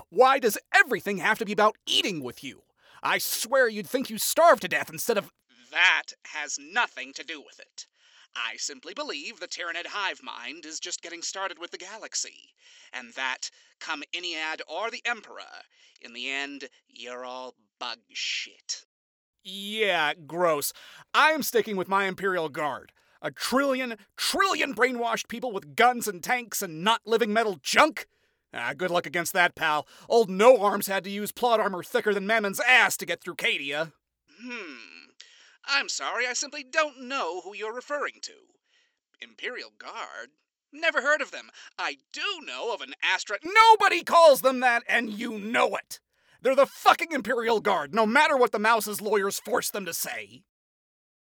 Why does everything have to be about eating with you? I swear you'd think you starved to death instead of... That has nothing to do with it. I simply believe the Tyranid hive mind is just getting started with the galaxy, and that, come Ennead or the Emperor, in the end, you're all bug shit. Yeah, gross. I'm sticking with my Imperial Guard. A trillion brainwashed people with guns and tanks and not living metal junk? Good luck against that, pal. Old No Arms had to use plot armor thicker than Mammon's ass to get through Cadia. I'm sorry, I simply don't know who you're referring to. Imperial Guard? Never heard of them. I do know of an Nobody calls them that, and you know it! They're the fucking Imperial Guard, no matter what the Mouse's lawyers force them to say.